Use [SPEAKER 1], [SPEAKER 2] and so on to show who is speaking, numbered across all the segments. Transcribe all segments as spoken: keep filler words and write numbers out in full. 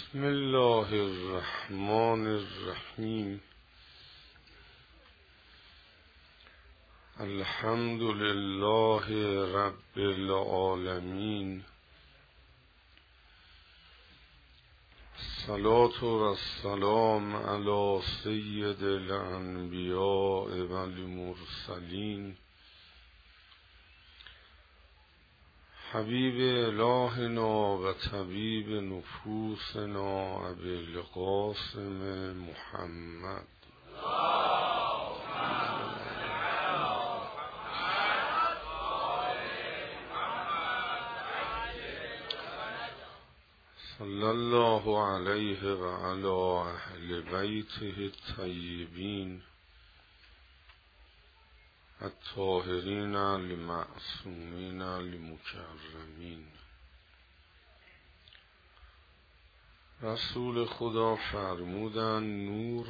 [SPEAKER 1] بسم الله الرحمن الرحیم. الحمد لله رب العالمین. الصلاة و السلام علی سید الانبیاء و المرسلین حبیب الهنا و طبیب نفوسنا ابی القاسم محمد صلی الله علیه و علی اهل بیته الطیبین الطاهرین المعصومین المکرمین. رسول خدا فرمودن نور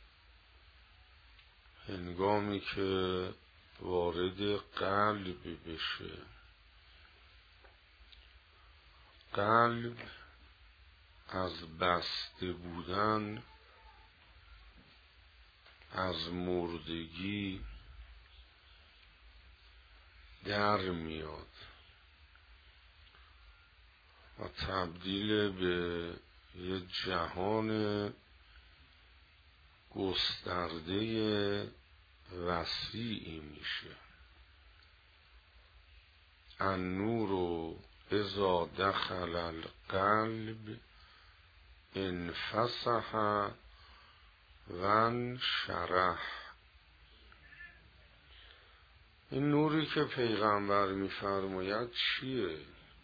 [SPEAKER 1] هنگامی که وارد قلب بشه، قلب از بسته بودن، از مردگی در میاد و تبدیل به یه جهان گسترده وسیعی میشه. النور اذا دخل القلب انفسح و انشرح. این نوری که پیغمبر میفرماید چیه؟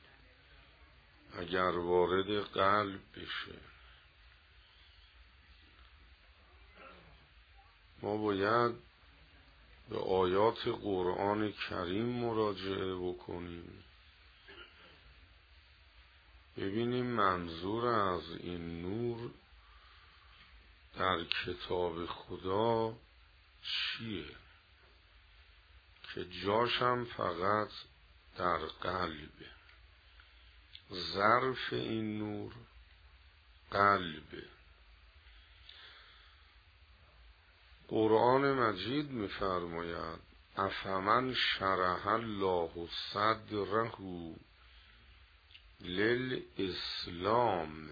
[SPEAKER 1] اگر وارد قلب بشه، ما باید به آیات قرآن کریم مراجعه بکنیم، ببینیم منظور از این نور در کتاب خدا چیه که جاشم فقط در قلبه. ظرف این نور قلبه. قرآن مجید می‌فرماید افمن شرح الله صدره للاسلام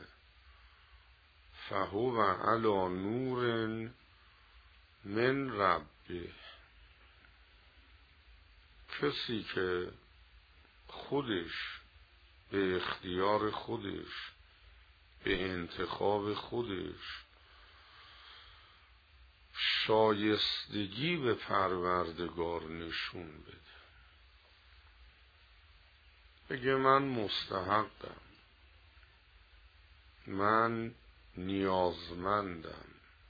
[SPEAKER 1] فهو علی نور من ربه. کسی که خودش به اختیار خودش، به انتخاب خودش شایستگی به پروردگار نشون بده، بگه من مستحقم، من نیازمندم،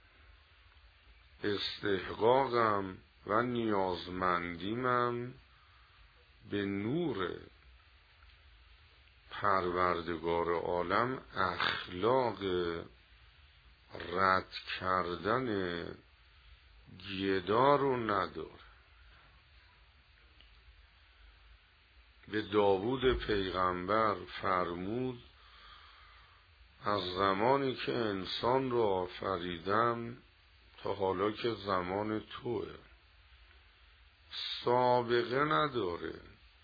[SPEAKER 1] استحقاقم و نیازمندیمم به نور پروردگار عالم، اخلاق رد کردن گدا رو نداره. به داوود پیغمبر فرمود از زمانی که انسان رو آفریدم تا حالا که زمان توه، سابقه نداره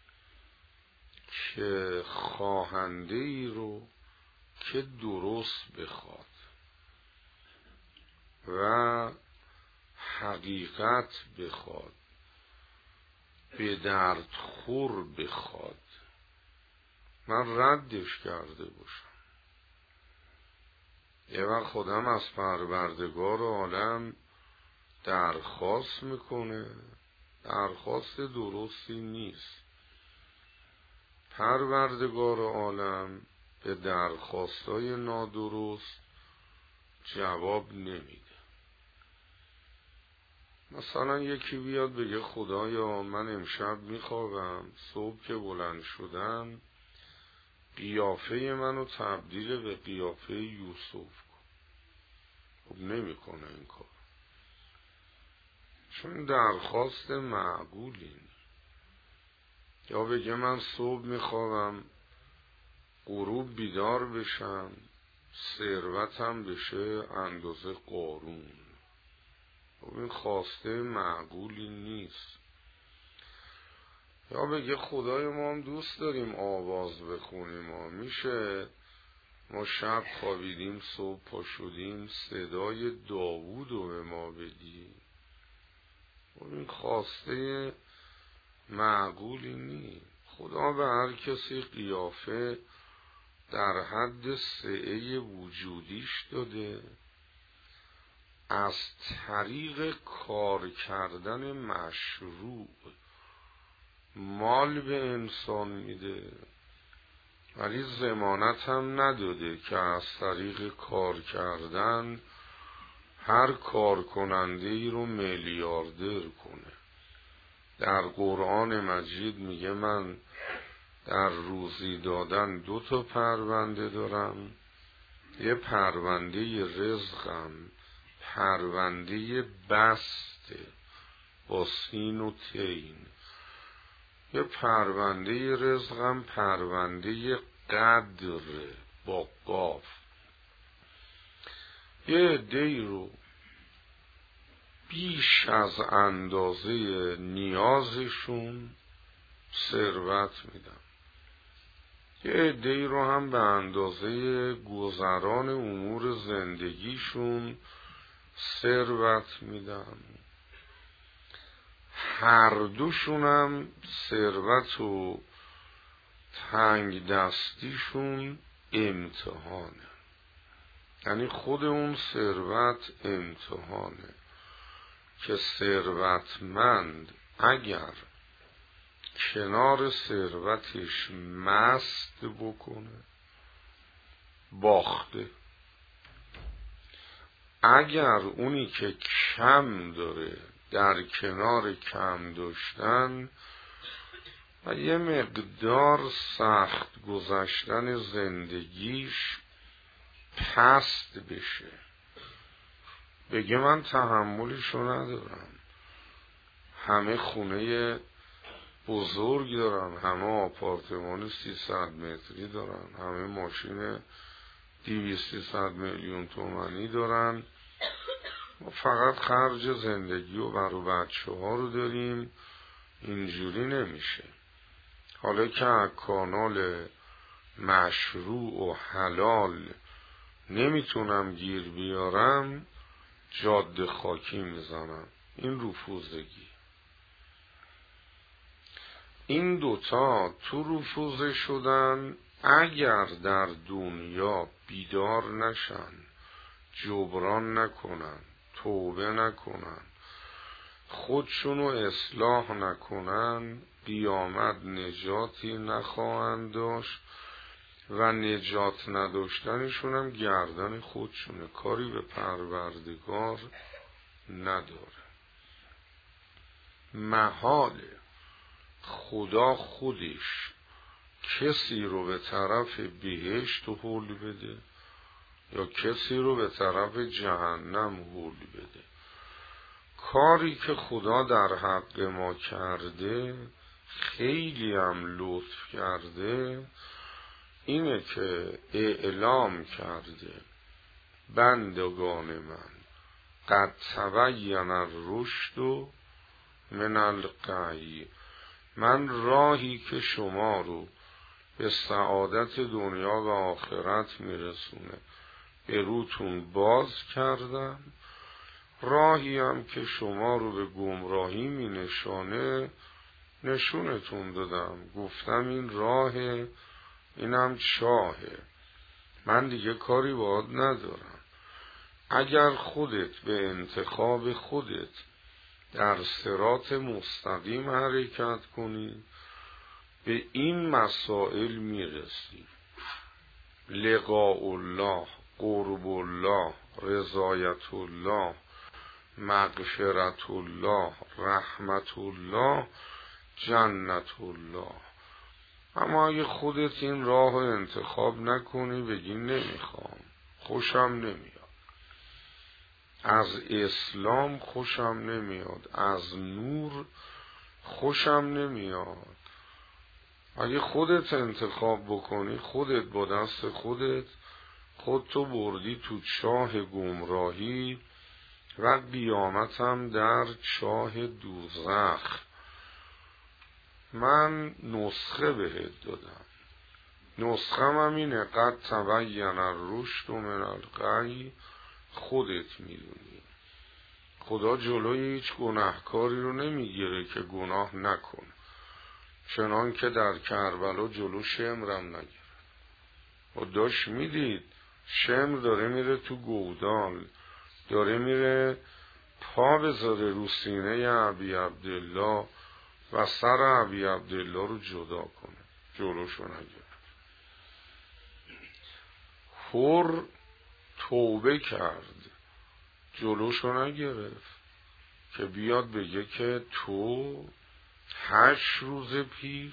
[SPEAKER 1] که خواهنده ای رو که درست بخواد و حقیقت بخواد، به درد خور بخواد، من ردش کرده باشم. یه وقت خودم از پروردگار عالم درخواست میکنه، درخواست درستی نیست. پروردگار عالم به درخواستای نادرست جواب نمیده. مثلا یکی بیاد بگه خدایا من امشب میخوابم، صبح که بلند شدم قیافه منو تبدیل به قیافه یوسف کن. خب نمیکنه این کار، چون درخواست معقولی. یا بگه من صبح میخوابم غروب بیدار بشم ثروتم بشه اندازه قارون. خب این خواسته معقولی نیست. یا بگه خدای ما هم دوست داریم آواز بخونیم، ها میشه ما شب خوابیدیم صبح پا شدیم صدای داوود رو به ما بدی؟ خب این خواسته معقولی نیست. خدا به هر کسی قیافه در حد سعه وجودیش داده، از طریق کار کردن مشروع مال به انسان میده، ولی ضمانت هم نداده که از طریق کار کردن هر کار کننده ای رو میلیاردر کنه. در قرآن مجید میگه من در روزی دادن دو تا پرونده دارم، یه پرونده رزقم پرونده بسته با سین و تین، یه پرونده رزقم پرونده قدر با قاف. یه عده‌ای رو بیش از اندازه نیازشون ثروت میدم، یه عده‌ای رو هم به اندازه گذران امور زندگیشون ثروت میدم. هر دوشونم ثروت و تنگ دستیشون امتحانه، یعنی خود اون ثروت امتحانه که ثروتمند اگر کنار ثروتش مست بکنه باخته، اگر اونی که کم داره در کنار کم داشتن و یه مقدار سخت گذشتن زندگیش پست بشه، بگه من تحملشو ندارم، همه خونه بزرگ دارن، همه آپارتمان سیصد متری دارن، همه ماشین دویست سیصد میلیون تومانی دارن، ما فقط خرج زندگی و برای بچه ها رو داریم. اینجوری نمیشه. حالا که از کانال مشروع و حلال نمیتونم گیر بیارم، جاده خاکی میزنم. این رفوزگی. این دوتا تو رفوزه شدن اگر در دنیا بیدار نشن، جبران نکنن، توبه نکنن، خودشونو اصلاح نکنن، قیامت نجاتی نخواهند داشت و نجات نداشتنشون هم گردن خودشونه، کاری به پروردگار نداره. محاله خدا خودش کسی رو به طرف بهشت هول بده یا کسی رو به طرف جهنم هول بده. کاری که خدا در حق ما کرده، خیلی هم لطف کرده، اینه که اعلام کرده بندگان من قد تبین الرشد من الغی، من راهی که شما رو به سعادت دنیا و آخرت میرسونه به روتون باز کردم، راهی هم که شما رو به گمراهی می نشانه نشونتون دادم، گفتم این راهه، اینم چاهه، من دیگه کاری باهات ندارم. اگر خودت به انتخاب خودت در صراط مستقیم حرکت کنی به این مسائل میرسی: لقاء الله، قرب الله، رضایت الله، مغفرت الله، رحمت الله، جنت الله. اما اگه خودت این راه رو انتخاب نکنی، بگی نمیخوام، خوشم نمیاد، از اسلام خوشم نمیاد، از نور خوشم نمیاد، اگه خودت انتخاب بکنی، خودت با دست خودت خودتو بردی تو چاه گمراهی و قیامتم در چاه دوزخ. من نسخه بهت دادم، نسخه هم اینه قد تبین الرشد من الغی، خودت میدونی. خدا جلوی هیچ گناهکاری رو نمیگیره که گناه نکن، چنان که در کربلا جلو شمرم نگیره. و داشت میدید شمر داره میره تو گودال، داره میره پا بذاره رو سینه ابی عبدالله و سر ابی عبدالله رو جدا کنه، جلوشو نگیره. حر توبه کرد، جلوشو نگرفت که بیاد بگه که تو هشت روز پیش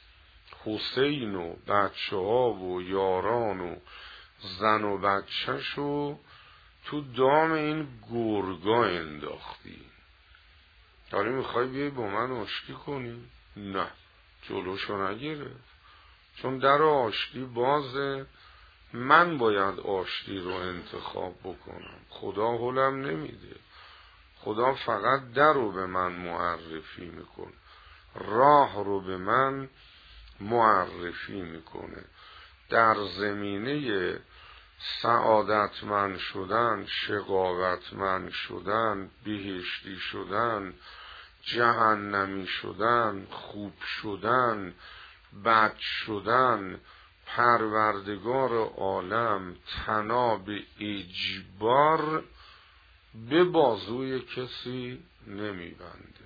[SPEAKER 1] حسین و بچه ها و یاران و زن و بچه شو تو دام این گرگا انداختی، داری میخوای بیای با من آشتی کنی؟ نه، جلوشو نگرفت، چون در آشتی بازه. من باید آشتی رو انتخاب بکنم، خدا حلم نمیده. خدا فقط در رو به من معرفی میکنه، راه رو به من معرفی میکنه. در زمینه سعادتمند شدن، شقاوتمند شدن، بهشتی شدن، جهنمی شدن، خوب شدن، بد شدن، پروردگار عالم طناب اجبار به بازوی کسی نمیبنده.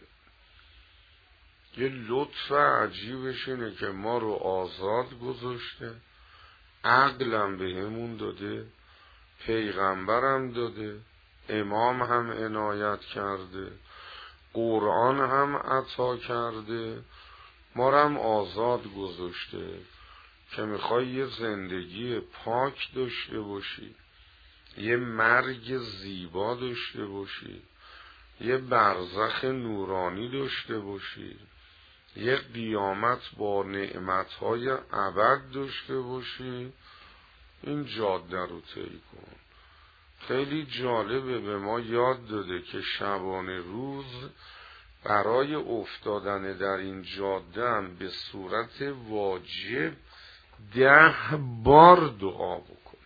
[SPEAKER 1] یه لطف عجیبش اینه که ما رو آزاد گذاشته، عقلم به همون داده، پیغمبرم داده، امام هم عنایت کرده، قرآن هم عطا کرده، ما رو هم آزاد گذاشته که میخوای یه زندگی پاک داشته باشی، یه مرگ زیبا داشته باشی، یه برزخ نورانی داشته باشی، یه قیامت با نعمتهای ابد داشته باشی. این جاده رو طی کن. خیلی جالبه، به ما یاد داده که شبانه روز برای افتادن در این جاده هم به صورت واجب ده بار دعا بکن.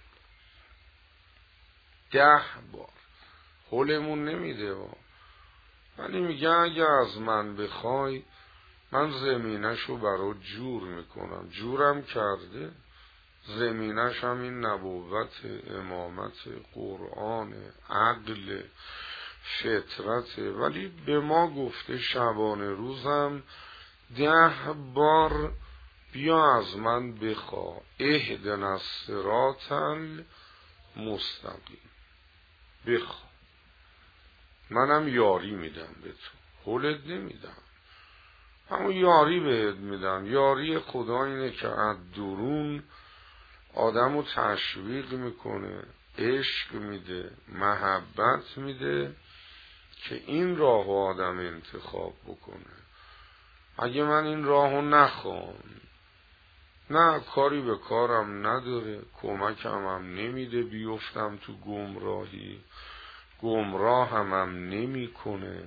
[SPEAKER 1] ده بار. حلمون نمیده ها، ولی میگه اگه از من بخوای من زمینشو برات جور میکنم. جورم کرده، زمینش هم این نبوت، امامت، قرآن، عقل، فطرت. ولی به ما گفته شبانه روزم ده بار بیا از من بخوا، اهدنا الصراط المستقیم، بخوا، منم یاری میدم به تو، حلت نمیدم، همون یاری بهت میدم. یاری خدا اینه که از درون آدمو تشویق میکنه، عشق میده، محبت میده که این راهو آدم انتخاب بکنه. اگه من این راهو نخوام، نه کاری به کارم نداره، کمکم هم نمیده بیفتم تو گمراهی، گمراه هم, هم نمی کنه،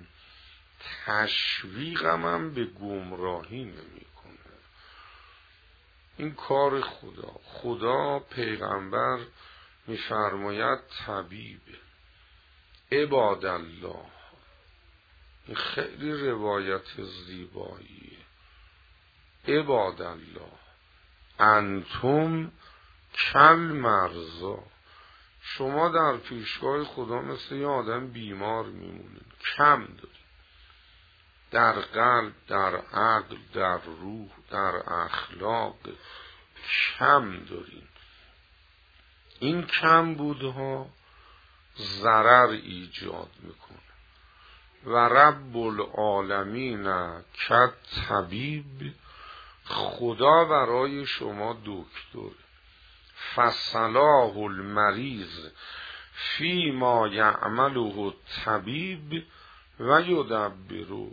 [SPEAKER 1] تشویقم هم به گمراهی نمی کنه. این کار خدا. خدا پیغمبر میفرماید طبیب عباد الله. این خیلی روایت زیباییه. عباد الله انتم کل مرضا، شما در پیشگاه خدا مثل یه آدم بیمار میمونین، کم دارین در قلب، در عقل، در روح، در اخلاق، کم دارین. این کم بودها ضرر ایجاد میکنه. و رب العالمین کد طبیب، خدا برای شما دکتر. فصلاح المریض فی ما یعمله الطبیب و یدبرو.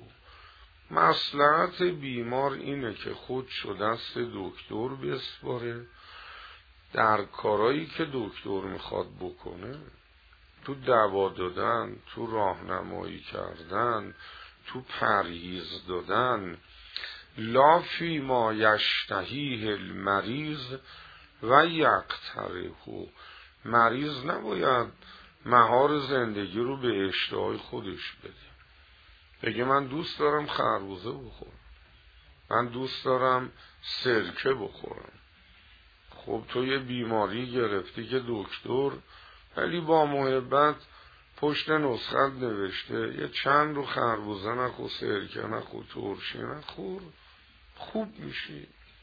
[SPEAKER 1] مصلحت بیمار اینه که خودشو دست دکتر بسپاره، در کارایی که دکتر میخواد بکنه، تو دوا دادن، تو راهنمایی کردن، تو پرهیز دادن، لا فی ما یشتهیه المریض و یقترحه، مریض نباید مهار زندگی رو به اشتهای خودش بده. بگه من دوست دارم خربوزه بخورم، من دوست دارم سرکه بخورم. خب تو یه بیماری گرفتی که دکتر ولی با محبت پشت نسخت نوشته یه چند رو خربوزه نخور، سرکه نخور، ترشی نخور، خوب میشی.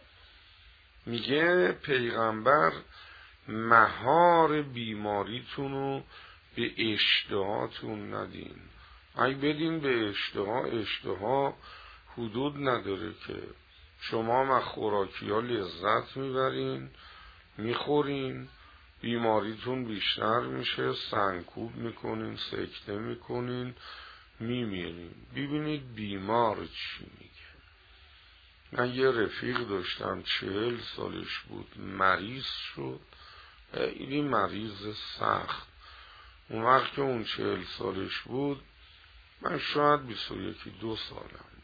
[SPEAKER 1] میگه پیغمبر مهار بیماریتون رو به اشتهاتون ندین. اگه بدین به اشتها، اشتها حدود نداره که شما از خوراکی ها لذت میبرین، میخورین، بیماریتون بیشتر میشه، سنکوب میکنین، سکته میکنین، میمیرین. ببینید بیمار چی میگه. من یه رفیق داشتم چهل سالش بود، مریض شد، خیلی مریض سخت. اون وقت که اون چهل سالش بود من شاید بیست و یکی دو سالم بود.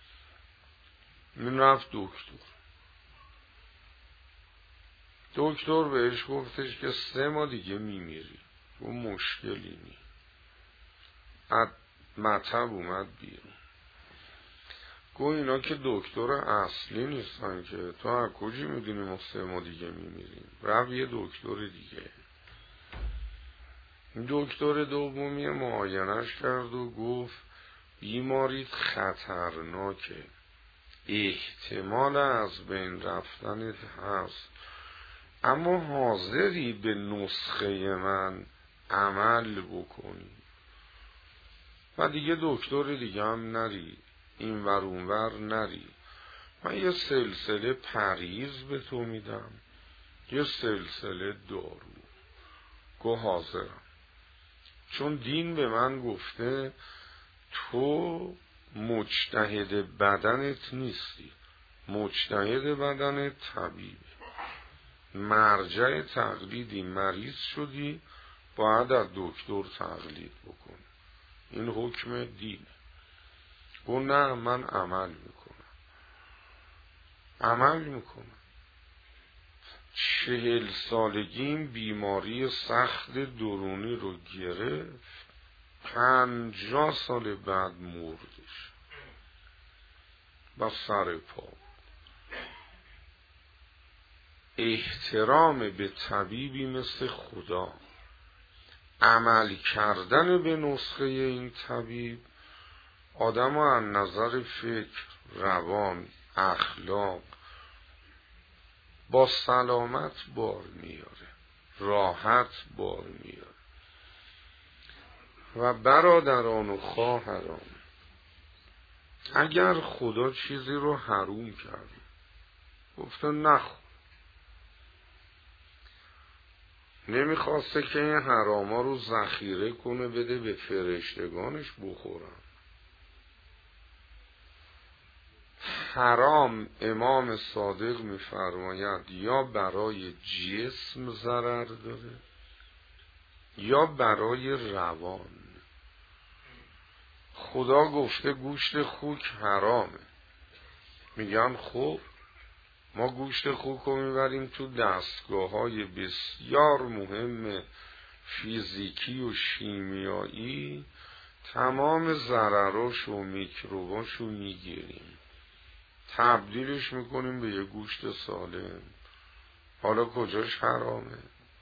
[SPEAKER 1] من رفت دکتر، دکتر بهش گفتش که سه ماه دیگه میمیری، اون مشکلی نی. از مطب اومد بیرون. گو اینا که دکتر اصلی نیستن که، تو از کجی میدونی ما سه ماه دیگه میمیریم؟ رفت یه دکتر دیگه. دکتر دومی معاینش کرد و گفت بیماریت خطرناکه، احتمال از بین رفتنت هست، اما حاضری به نسخه من عمل بکنی و دیگه دکتر دیگه هم نری، این ور اون ور نری. من یه سلسله پرهیز به تو میدم، یه سلسله دارو. گو حاضرم، چون دین به من گفته تو مجتهد بدنت نیستی، مجتهد بدنت طبیبه. مرجع تقلیدی، مریض شدی باید از دکتر تقلید بکن، این حکم دینه. گو نه من عمل میکنم، عمل میکنم. چهل سالگیم بیماری سخت درونی رو گرفت، پنجاه سال بعد مردش با سر پا. احترام به طبیبی مثل خدا، عمل کردن به نسخه این طبیب آدم از نظر فکر، روان، اخلاق با سلامت بار میاره، راحت بار میاره. و برادران و خواهران، اگر خدا چیزی رو حروم کرد، گفته نخور، نمیخواسته که این حراما رو ذخیره کنه بده به فرشتگانش بخورن. حرام امام صادق میفرماید یا برای جسم ضرر داره یا برای روان. خدا گفته گوشت خوک حرامه، میگن خب ما گوشت خوک رو میبریم تو دستگاه های بسیار مهم فیزیکی و شیمیایی، تمام ضرراش و میکروباش رو میگیریم، تبدیلش میکنیم به یه گوشت سالم. حالا کجاش حرامه؟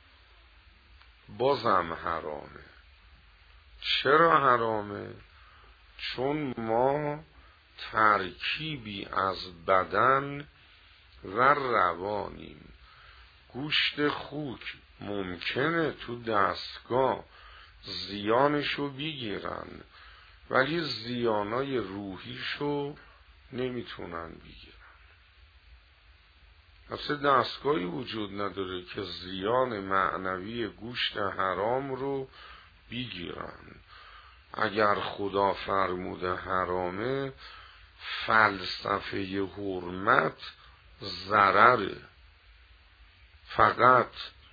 [SPEAKER 1] بازم حرامه. چرا حرامه؟ چون ما ترکیبی از بدن و روانیم. گوشت خوک ممکنه تو دستگاه زیانشو بگیرن ولی زیانای روحیشو نمیتونن بگیرن. اصلا دستگاهی وجود نداره که زیان معنوی گوشت حرام رو بگیرن. اگر خدا فرموده حرامه، فلسفه حرمت ضرره، فقط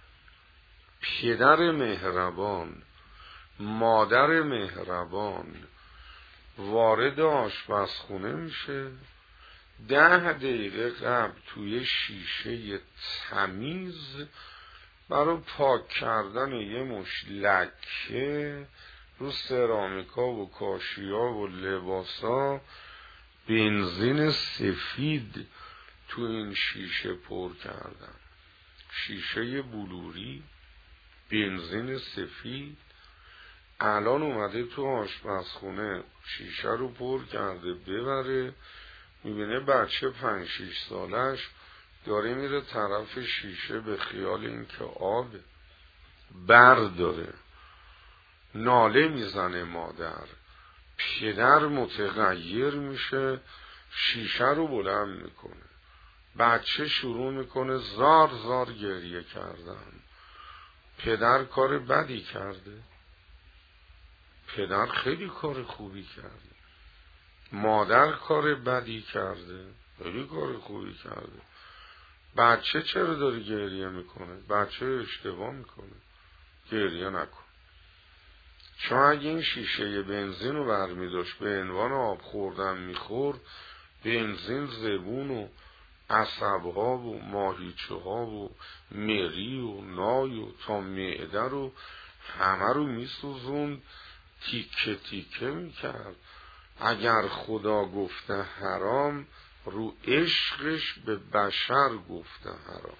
[SPEAKER 1] پدر مهربان، مادر مهربان وارد آشپزخونه میشه، ده دقیقه قبل توی شیشه تمیز برای پاک کردن یه مش لکه رو سرامیکا و کاشیا و لباسا بنزین سفید تو این شیشه پر کردن. شیشه بلوری، بنزین سفید. الان اومده تو آشپزخونه شیشه رو پر کرده ببره، میبینه بچه پنج شیش سالش داره میره طرف شیشه به خیال اینکه آب برداره. ناله میزنه مادر، پدر متغیر میشه، شیشه رو بلند میکنه، بچه شروع میکنه زار زار گریه کردن. پدر کار بدی کرده؟ پدر خیلی کار خوبی کرده. مادر کار بدی کرده؟ خیلی کار خوبی کرده. بچه چرا داره گریه میکنه؟ بچه اشتباه میکنه، گریه نکن. چون اگه این شیشه بنزین رو برمیداشت به عنوان آب خوردن میخورد، بنزین زبون و عصبها و ماهیچه ها و مری و نای و تا معده رو همه رو میسوزوند، تیکه تیکه میکرد. اگر خدا گفته حرام، رو عشقش به بشر گفته حرام.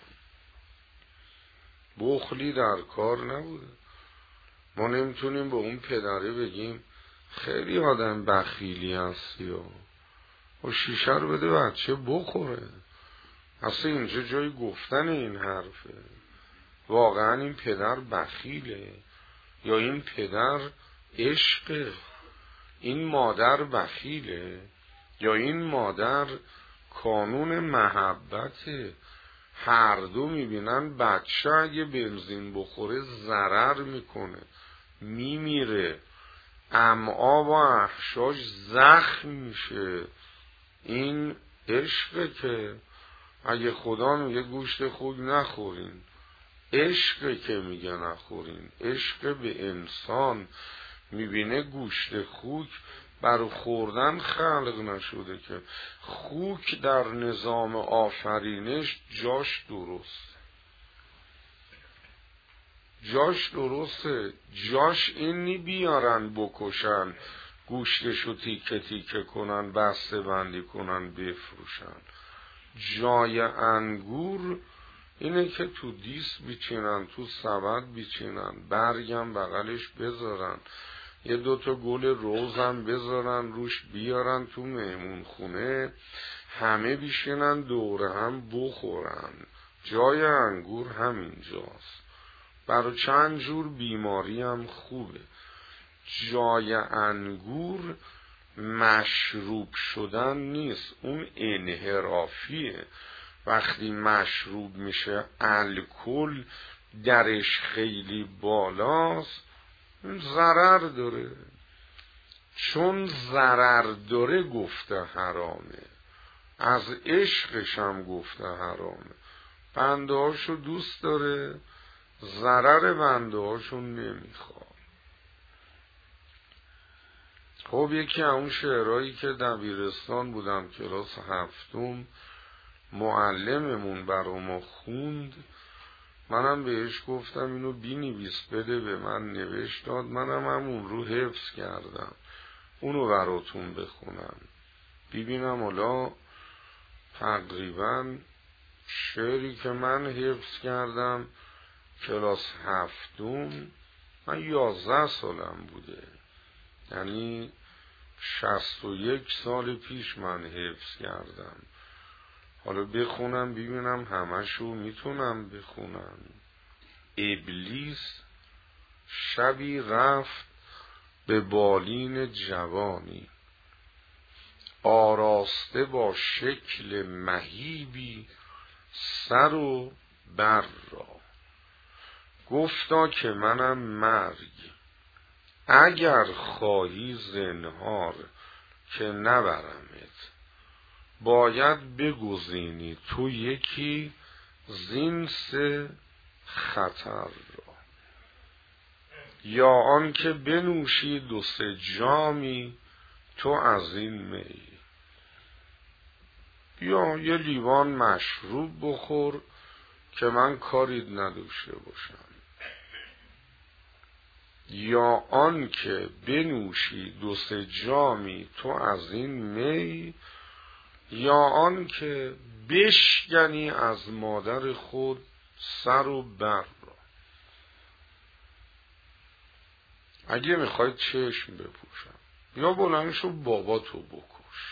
[SPEAKER 1] بخلی در کار نبوده. ما نمیتونیم به اون پدره بگیم خیلی آدم بخیلی هستی و شیشه رو بده بچه بخوره. اصلا اینجا جای گفتن این حرفه. واقعا این پدر بخیله یا این پدر عشقه؟ این مادر بخیله یا این مادر کانون محبته؟ هر دو میبینن بچه اگه بنزین بخوره ضرر میکنه، میمیره، امعا و احشاش زخم میشه. این عشقه که اگه خدا میگه گوشت خوک نخورین، عشقه که میگه نخورین. عشق به انسان میبینه گوشت خوک برای خوردن خلق نشده که. خوک در نظام آفرینش جاش درست، جاش درسته. جاش این نی بیارن بکشن، گوشتشو تیکه تیکه کنن، بسته بندی کنن، بفروشن. جای انگور اینه که تو دیس بیچینن، تو سبد بیچینن، برگم بغلش بذارن، یه دوتا گل روزم بذارن روش، بیارن تو مهمون خونه، همه بیشینن دوره هم بخورن. جای انگور همین جاست. برای چند جور بیماری هم خوبه. جای انگور مشروب شدن نیست، اون انحرافیه. وقتی مشروب میشه الکل درش خیلی بالاست، اون ضرر داره. چون ضرر داره گفته حرامه، از عشقش هم گفته حرامه. بنده هاشو دوست داره، ضرر بنده هاشو نمیخواد. خب یکی اون شعرهایی که دبیرستان بودم کلاس هفتم معلممون برا ما خوند، منم بهش گفتم اینو بنویس بده به من، نوشت داد، منم همون رو حفظ کردم، اونو براتون بخونم ببینم. حالا تقریبا شعری که من حفظ کردم کلاس هفتم، من یازده سالم بوده، یعنی شصت و یک سال پیش من حفظ کردم. حالا بخونم ببینم همشو میتونم بخونم. ابلیس شبی رفت به بالین جوانی، آراسته با شکل مهیبی سر و بر را. گفتا که منم مرگ، اگر خواهی زنهار که نبرمت، باید بگزینی تو یکی زین سه خطر را. یا آن که بنوشی دو سه جامی تو از این می، یا یه لیوان مشروب بخور که من کاری نداشته باشم. یا آن که بنوشی دو سه جامی تو از این می، یا آن که بشکنی از مادر خود سر و بر را. اگه میخوای چشم بپوشم یا بلند شو بابا تو بکش.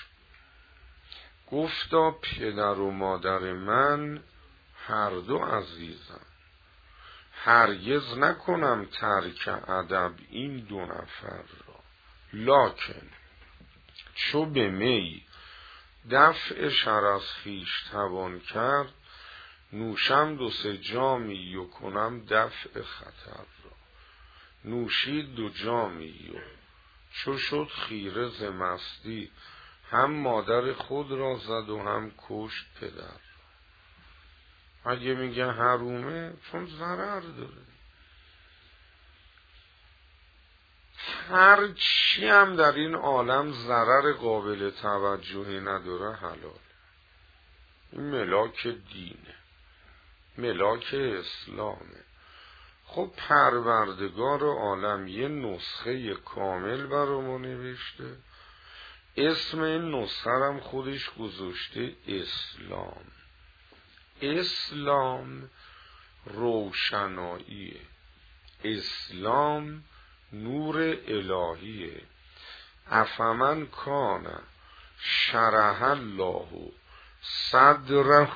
[SPEAKER 1] گفتا پدر و مادر من هر دو عزیزم، هرگز نکنم ترک ادب این دو نفر را. لکن چو به می دفع شر از خویش توان کرد، نوشم دو سه جامی و کنم دفع خطر را. نوشید دو جامی و چو شد خیره ز مستی، هم مادر خود را زد و هم کشت پدر. اگه میگه حرومه چون ضرر داره. هر چی هم در این عالم ضرر قابل توجهی نداره حلال. این ملاک دینه، ملاک اسلامه. خب پروردگار عالم یه نسخه کامل برامون نوشته، اسم این نسخه هم خودش گذاشته اسلام. اسلام روشناییه، اسلام نور الهیه. افمن کان شرح الله صدره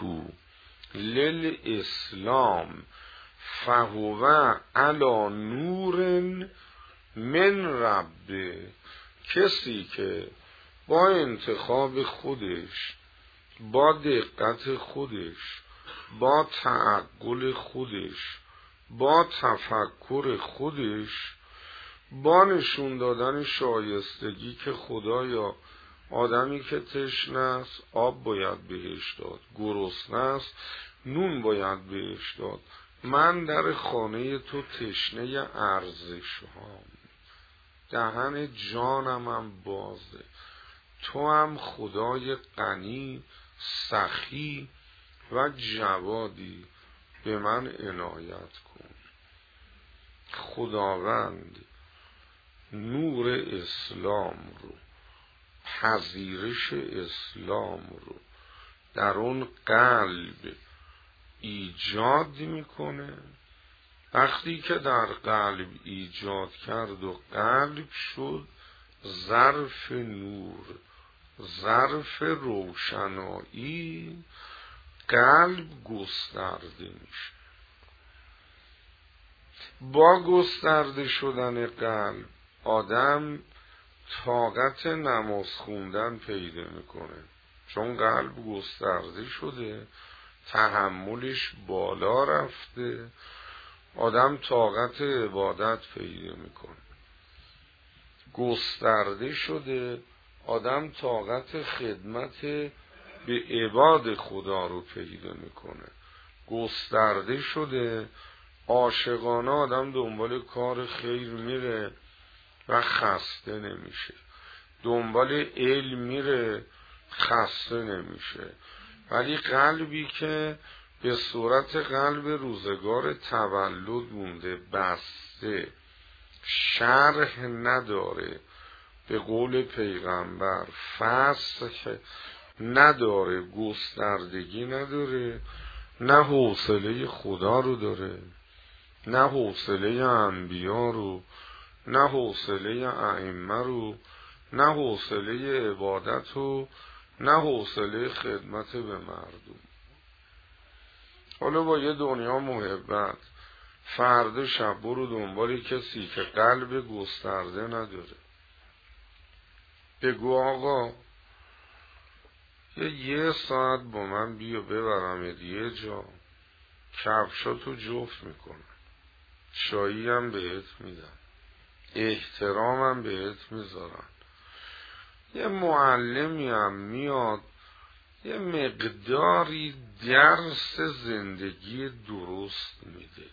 [SPEAKER 1] للاسلام فهو علی نور من ربه. کسی که با انتخاب خودش، با دقت خودش، با تعقل خودش، با تفکر خودش، با نشون دادن شایستگی که خدایا آدمی که تشنه است آب باید بهش داد، گرسنه است نون باید بهش داد، من در خانه تو تشنه ارزش هام، دهن جانم هم بازه، تو هم خدای غنی سخی و جوادی به من عنایت کن. خداوند نور اسلام رو، پذیرش اسلام رو در اون قلب ایجاد میکنه. وقتی که در قلب ایجاد کرد و قلب شد ظرف نور، ظرف روشنایی، قلب گسترده میشه. با گسترده شدن قلب آدم طاقت نماز خوندن پیدا میکنه، چون قلب گسترده شده، تحملش بالا رفته، آدم طاقت عبادت پیدا میکنه. گسترده شده، آدم طاقت خدمت به عباد خدا رو پیدا میکنه. گسترده شده، عاشقانه آدم دنبال کار خیر میره و خسته نمیشه، دنبال علم میره خسته نمیشه. ولی قلبی که به صورت قلب روزگار تولد مونده، بسته، شرح نداره، به قول پیغمبر فسخ نداره، گستردگی نداره، نه حوصله خدا رو داره، نه حوصله انبیا رو، نه حوصله ائمه رو، نه حوصله عبادت رو، نه حوصله خدمت به مردم. حالا با یه دنیا محبت فردا شب برو دنبال کسی که قلب گسترده نداره. بگو آقا یه یه ساعت با من بیا ببرم یه جا، کفشاتو جفت میکنم، چایی هم بهت میدم، احترامم بهت میذارم. یه معلمی هم میاد یه مقداری درس زندگی درست میده.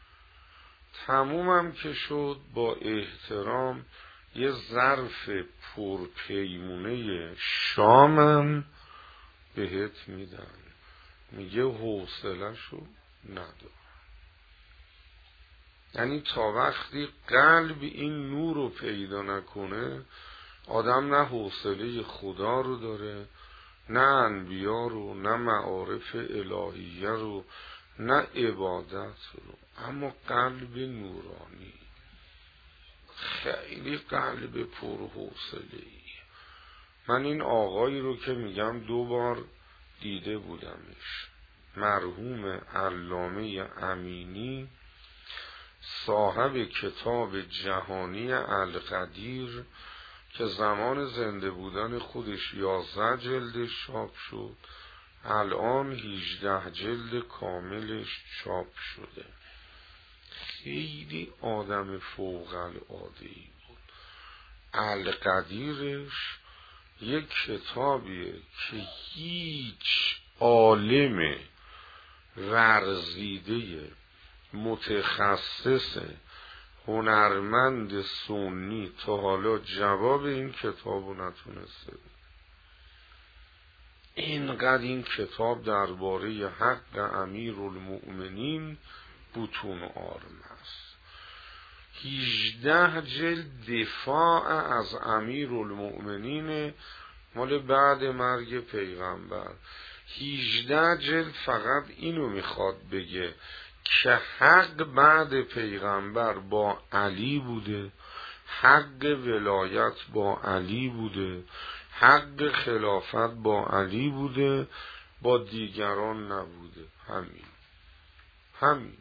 [SPEAKER 1] تمومم که شد با احترام یه ظرف پرپیمونه شامم بهت میدن، میگه حوصله‌شو ندارم. یعنی تا وقتی قلب این نور رو پیدا نکنه آدم نه حوصله خدا رو داره، نه انبیا رو، نه معارف الهیه رو، نه عبادت رو. اما قلب نورانی خیلی قلب پرحوصله‌ای. من این آقایی رو که میگم دو بار دیده بودمش، مرحوم علامه امینی، صاحب کتاب جهانی القدیر که زمان زنده بودن خودش یازده جلدش چاپ شد، الان هجده جلد کاملش چاپ شده. خیلی آدم فوق العاده‌ای بود. القدیرش یک کتابیه که هیچ عالم ورزیده متخصص هنرمند سنی تا حالا جواب این کتابو نتونسته بود. اینقدر این کتاب درباره حق امیرالمؤمنین بطون آرم است. هجده جلد دفاع از امیرالمؤمنین مال بعد مرگ پیغمبر. هجده جلد فقط اینو میخواد بگه که حق بعد پیغمبر با علی بوده، حق ولایت با علی بوده، حق خلافت با علی بوده، با دیگران نبوده. همین همین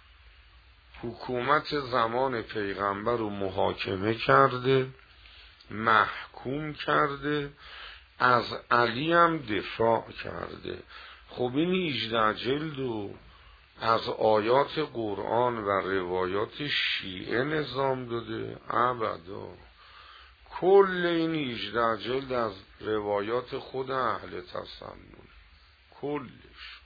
[SPEAKER 1] حکومت زمان پیغمبر رو محاکمه کرده، محکوم کرده، از علی هم دفاع کرده. خب این هجده جلدو از آیات قرآن و روایات شیعه نظام داده؟ ابدا. کل این هجده جلد از روایات خود اهل تسنن، کلش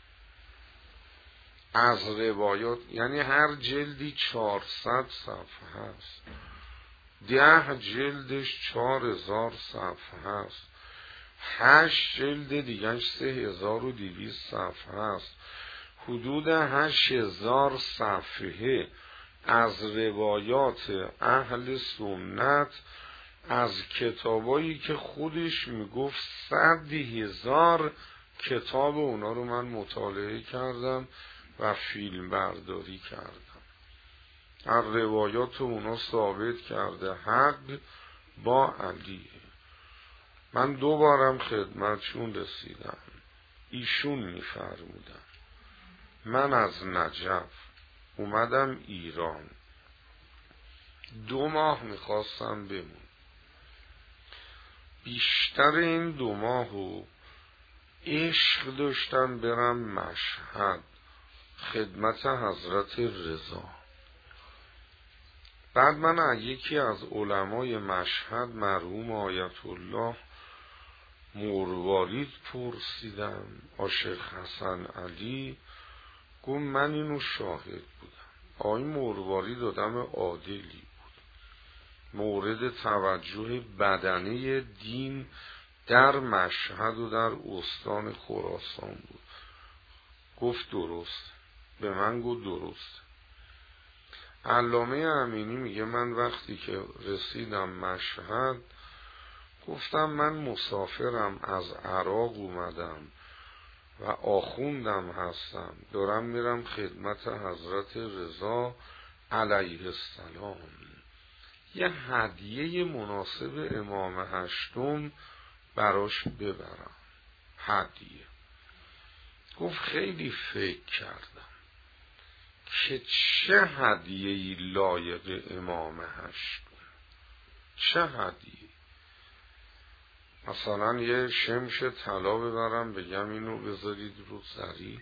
[SPEAKER 1] از روایات، یعنی هر جلدی چهارصد صفحه هست، ده جلدش چهار هزار صفحه هست، هشت جلد دیگهش سه هزار و دویست صفحه هست. حدود هشت هزار صفحه از روایات اهل سنت، از کتابایی که خودش میگفت صد هزار کتاب اونا رو من مطالعه کردم و فیلم برداری کردم. هر روایات اونا ثابت کرده حق با علیه. من دو بارم خدمتشون رسیدم. ایشون میفرمودن من از نجف اومدم ایران، دو ماه میخواستم بمون. بیشتر این دو ماهو عشق داشتم برم مشهد خدمت حضرت رضا. بعد من از یکی از علمای مشهد مرحوم آیت الله مروارید پرسیدم، عاشق حسن علی، گفت من اینو شاهد بودم. آقای مروارید آدم عادلی بود، مورد توجه بدنه دین در مشهد و در استان خراسان بود. گفت درست، به من گفت درست. علامه امینی میگه من وقتی که رسیدم مشهد گفتم من مسافرم، از عراق اومدم و آخوندم هستم، دارم میرم خدمت حضرت رضا علیه السلام، یه هدیه مناسب امام هشتم براش ببرم. هدیه. گفت خیلی فکر کردم که چه هدیه‌ای لایق امام هشتم، چه هدیه. مثلا یه شمش طلا ببرم بگم اینو بذارید رو زری،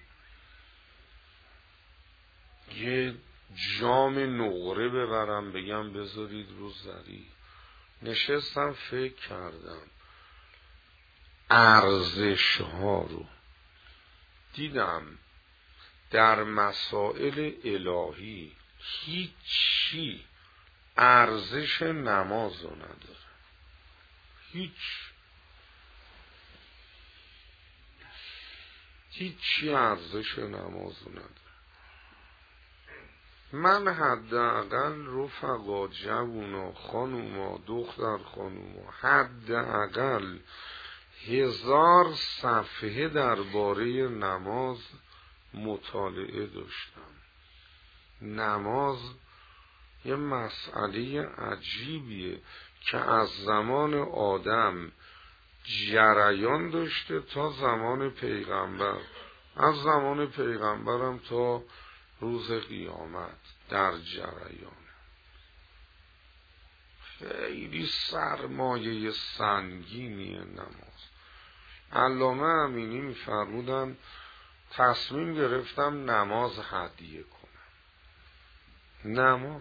[SPEAKER 1] یه جام نقره ببرم بگم بذارید رو زری. نشستم فکر کردم ارزش ها رو دیدم در مسائل الهی هیچی ارزش نماز رو نداره، هیچ هیچی ارزش نماز رو نداره. من حداقل رفقا، جوونا، خانوما، دختر خانوما، حداقل هزار صفحه درباره نماز مطالعه داشتم. نماز یه مسئله عجیبیه که از زمان آدم جریان داشته تا زمان پیغمبر، از زمان پیغمبرم تا روز قیامت در جریان. خیلی سرمایه سنگینیه نماز. علامه امینی میفرمودن تصمیم گرفتم نماز هدیه کنم. نماز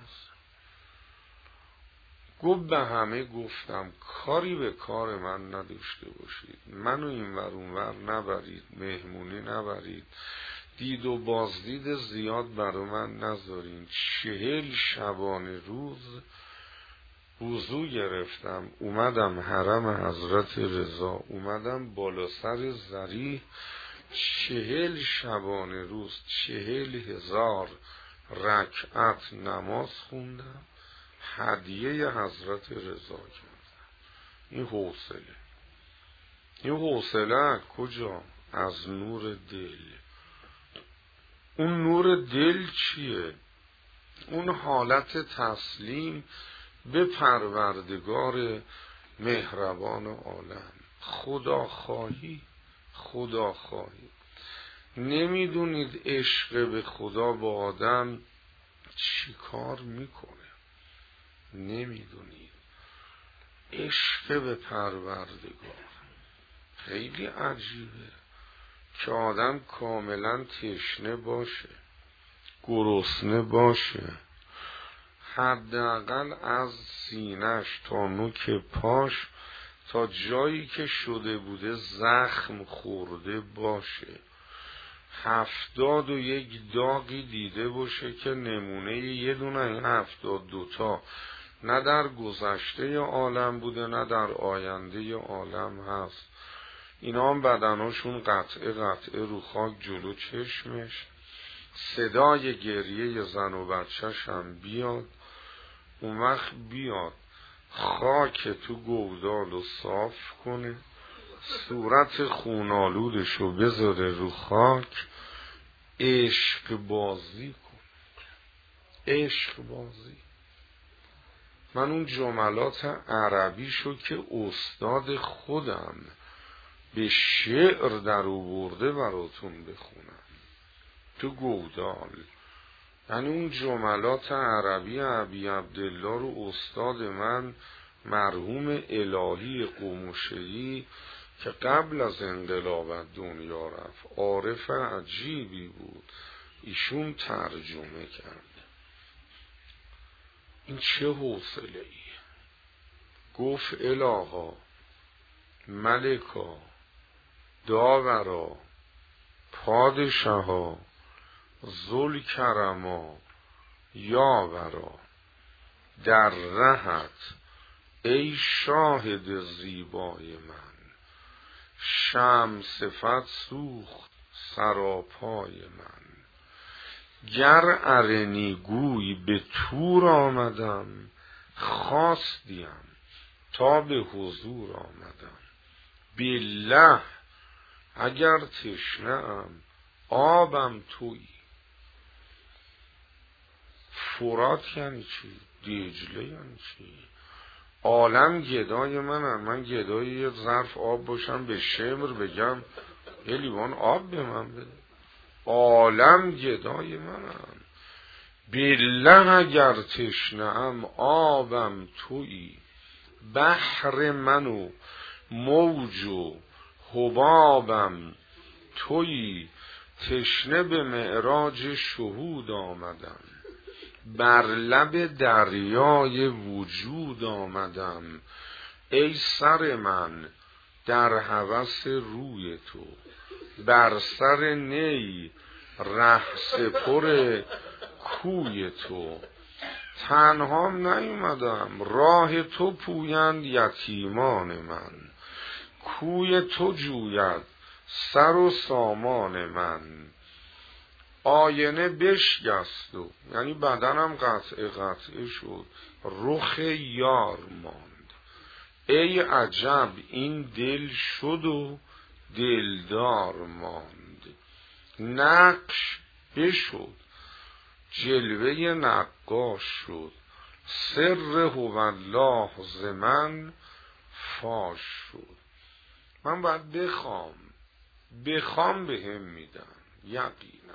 [SPEAKER 1] گفت به همه گفتم کاری به کار من نداشته باشید، منو این ور اون ور نبرید، مهمونی نبرید، دید و بازدید زیاد برای من نذارین. چهل شبانه روز وضو گرفتم، اومدم حرم حضرت رضا، اومدم بالا سر ضریح، چهل شبانه روز چهل هزار رکعت نماز خوندم، هدیه حضرت رضا کردم. این حوصله، این حوصله کجا؟ از نور دل. اون نور دل چیه؟ اون حالت تسلیم به پروردگار مهربان عالم. خدا خواهی، خدا خواهی. نمیدونید عشق به خدا با آدم چی کار میکنه، نمیدونید. عشق به پروردگار خیلی عجیبه که آدم کاملا تشنه باشه، گرسنه باشه، حداقل از سینه‌اش تا نوک پاش تا جایی که شده بوده زخم خورده باشه، هفتاد و یک داغی دیده باشه که نمونه یه دونه این هفتاد دوتا نه در گذشته عالم بوده نه در آینده عالم هست. اینا هم بدناشون قطعه قطعه رو خاک جلو چشمش، صدای گریه زن و بچه‌ش هم بیاد. اون وقت بیاد خاک تو گودال رو صاف کنه، صورت خونالودش رو بذاره رو خاک، عشق بازی کن، عشق بازی. من اون جملات عربیشو که استاد خودم به شعر در آورده براتون بخونم تو گودال. یعنی اون جملات عربی ابی عبدالله رو استاد من مرحوم الهی قمشه‌ای که قبل از انقلاب دنیا رفت، عارف عجیبی بود، ایشون ترجمه کرد. این چه حوصله ای؟ گفت الها، ملکا، داورا، پادشاها، ذوالکرما، یاورا، در رهت ای شاهد زیبای من، شمع صفت سوخت سراپای من. گر ارنی گوی به طور آمدم، خواستیم تا به حضور آمدم. بالله اگر تشنه‌ام آبم تویی. فرات یعنی چی؟ دجله یعنی چی؟ عالم گدای منم، من گدای یه ظرف آب باشم به شمر بگم یه لیوان آب به من بده؟ عالم گدای منم. بالله اگر تشنه‌ام آبم تویی. بحر منو موج و حبابم تویی. تشنه به معراج شهود آمدم، بر لب دریای وجود آمدم. ای سر من در هوس روی تو، بر سر نی ره سپر کوی تو. تنهام نیومدم، راه تو پویند یتیمان من، کوی تو جوید سر و سامان من. آینه بشکست و یعنی بدنم قطعه قطعه شد، رخ یار ماند. ای عجب این دل شد و دلدار ماند. نقش بشد، جلوه نقاش شد، سر هوالله ز من فاش شد. من باید بخوام بخوام به هم میدن. یقینا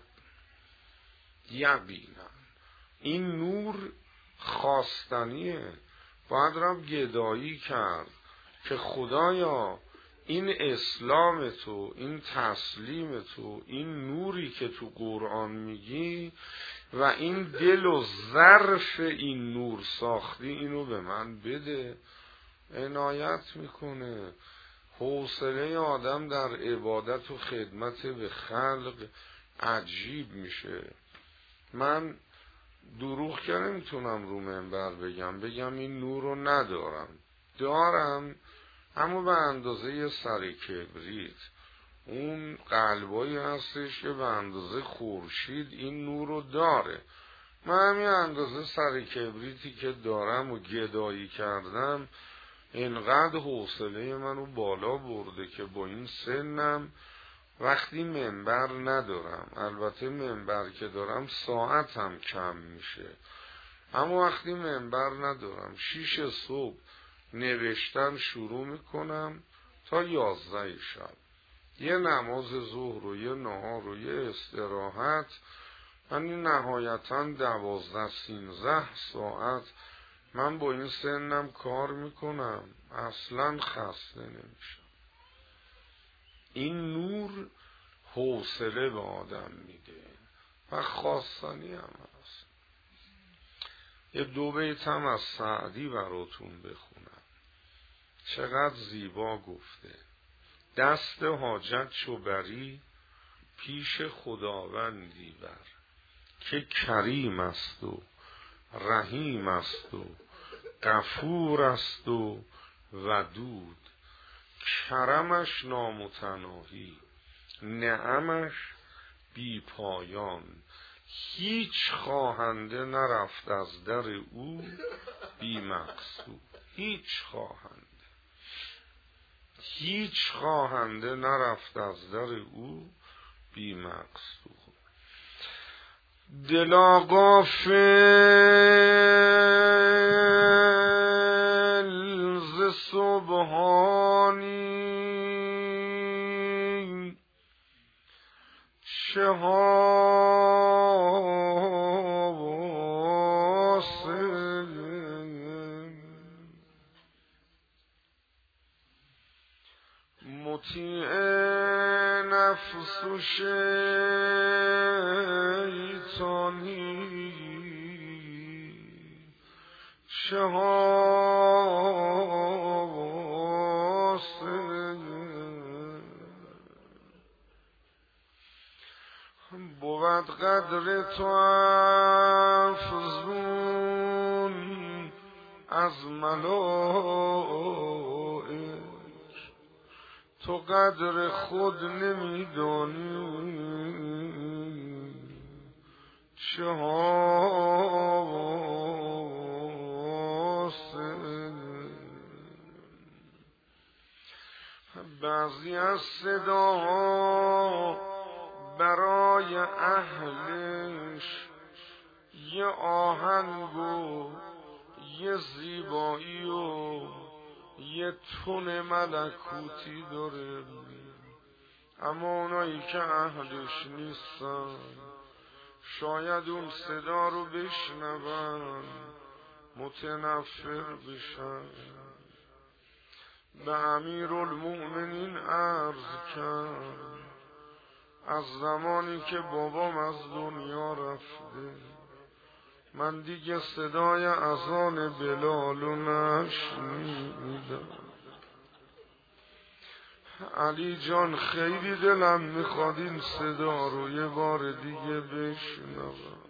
[SPEAKER 1] یقینا این نور خواستنیه. باید رفت گدایی کرد که خدایا این اسلام تو، این تسلیم تو، این نوری که تو قرآن میگی و این دل و ظرف این نور ساختی، اینو به من بده. عنایت میکنه. حوصله آدم در عبادت و خدمت به خلق عجیب میشه. من دروغ که نمیتونم رو منبر بگم بگم این نور رو ندارم. دارم، اما به اندازه سر کبریت. اون قلبایی هستش که به اندازه خورشید این نور رو داره. من همین اندازه سر کبریتی که دارم و گدایی کردم اینقدر حوصله منو بالا برده که با این سنم وقتی منبر ندارم، البته منبر که دارم ساعتم کم میشه، اما وقتی منبر ندارم شیش صبح نوشتن شروع میکنم تا یازده شب، یه نماز ظهر و یه نهار و یه استراحت، یعنی نهایتا دوازده سینزده ساعت من با این سنم کار میکنم، اصلا خسته نمیشم. این نور حوصله به آدم میده و خواستنی هم هست. یه دو بیت هم از سعدی براتون بخونم. چقدر زیبا گفته: دست حاجت چو بری پیش خداوندی بر، که کریم است و رحیم است و غفور است و ودود. کرمش نامتناهی، نعمش بی پایان، هیچ خواهنده نرفت از در او بی مقصود. هیچ خواهنده هیچ خواهنده نرفت از در او بی مقصود. دلا غافل ز سبحانی، چه حاصل مطیع نفس و شیطانی، چه حاصل بود قدر تو افزون از ملائک، تو قدر خود نمیدانی، چه حاصل. بعضی از صداها برای اهلش یه آهنگ و یه زیبایی و یه تون ملکوتی داره، اما اونایی که اهلش نیستن شاید اون صدا رو بشنون متنفر بشن. به امیرالمؤمنین عرض کرد از زمانی که بابام از دنیا رفته من دیگه صدای اذان بلال رو نشنیدم. علی جان خیلی دلم میخواد این صدا رو یه بار دیگه بشنوم.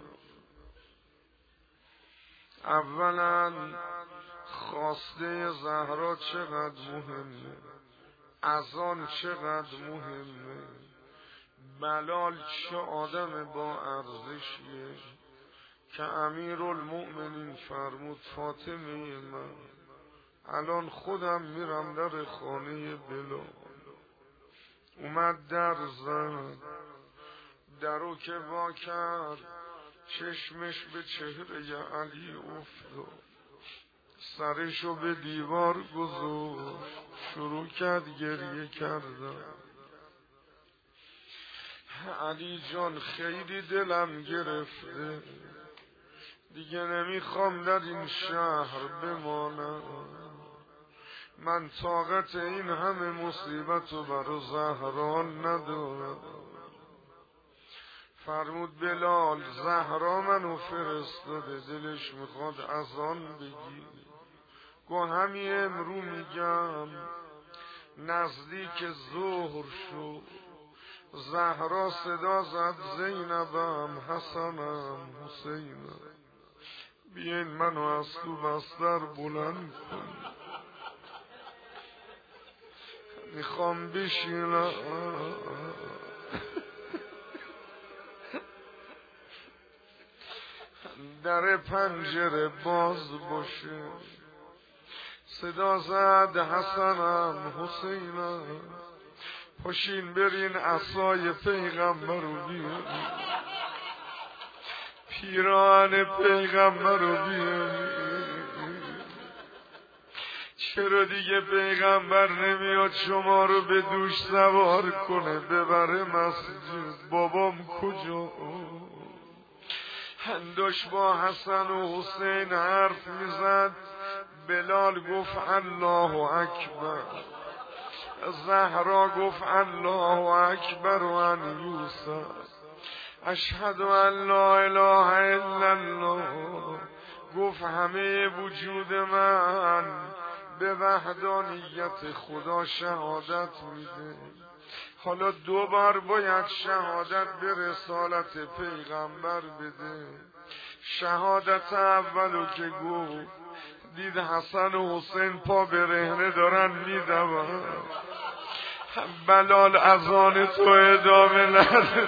[SPEAKER 1] اولا خواسته زهرا چقدر مهمه، اذان چقدر مهمه، بلال چه آدم با ارزشیه که امیرالمؤمنین فرمود فاطمه من الان خودم میرم در خانه بلال. اومد در زد، درو که وا کرد، چشمش به چهره علی افتاد، سرشو به دیوار گذاشت، شروع کرد گریه کردن. علی جان خیلی دلم گرفته، دیگه نمیخوام در این شهر بمانم، من طاقت این همه مصیبت رو برا زهرا ندارم. فرمود بلال زهرا منو فرستاده، دلش میخواد اذان بگی. گو همین امرو میگم نزدیک ظهر شد، زهرا صدا زد زینبم حسنم حسینم، بیاین منو از تو بستر بلند کن، میخوام بشینم. در پنجره باز باشه، صدا زد حسنم حسینم، پاشین برین عصای پیغمبر رو بیارین، پیران پیغمبر رو بیارین. چرا دیگه پیغمبر نمیاد شما رو به دوش سوار کنه ببره مسجد؟ بابام کجا؟ هنداش با حسن و حسین حرف میزد، بلال گفت الله اکبر، زهرا گفت الله اکبر و ان یوسف، اشهد ان لا اله الا الله. گفت همه وجود من به وحدانیت خدا شهادت میده، حالا دو بار باید شهادت به رسالت پیغمبر بده. شهادت اولو که گفت دید حسن و حسین پا برهنه دارن میدون، بلال اذان تو ادامه نده.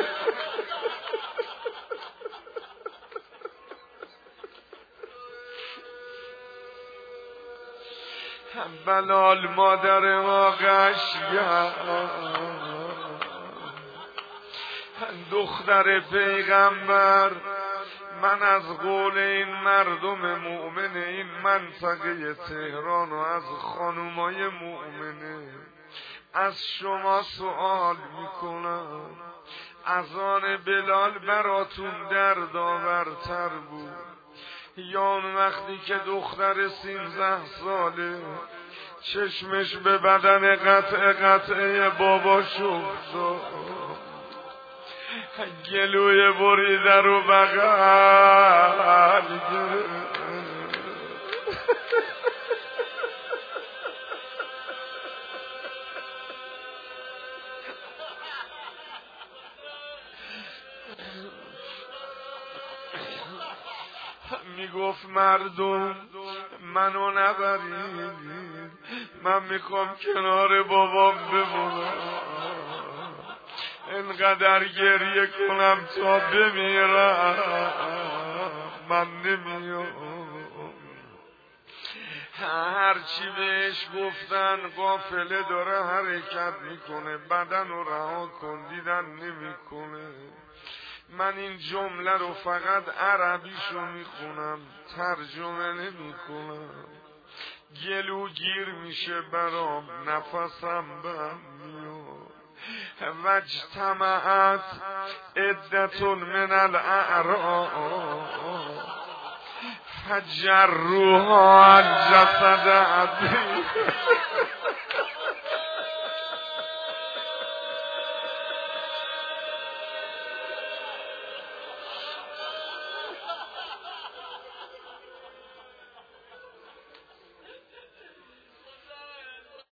[SPEAKER 1] بلال مادر ما قشنگ، دختر پیغمبر، من از قول این مردم مؤمن این منطقه تهران و از خانومای مؤمنه از شما سوال میکنم، اذان بلال براتون دردآورتر بود یا اون وقتی که دختر سیزده ساله چشمش به بدن قطع قطعه باباش افتاد، گلوی بریده رو بغل گرفت، میگفت مردم منو نبرید، من میخوام کنار بابام بمونم، انقدر گریه کنم تا بمیرم، من نمیام. هرچی بهش گفتن قافله داره حرکت میکنه، بدن رو رها کن، دیدن نمیکنه. من این جمله رو فقط عربیشو میخونم، ترجمه نمیکنم، گلو گیر میشه برام، نفسم بهم میاد. واجتمعت عدة من الاعراب فجروها عن جسد عبدی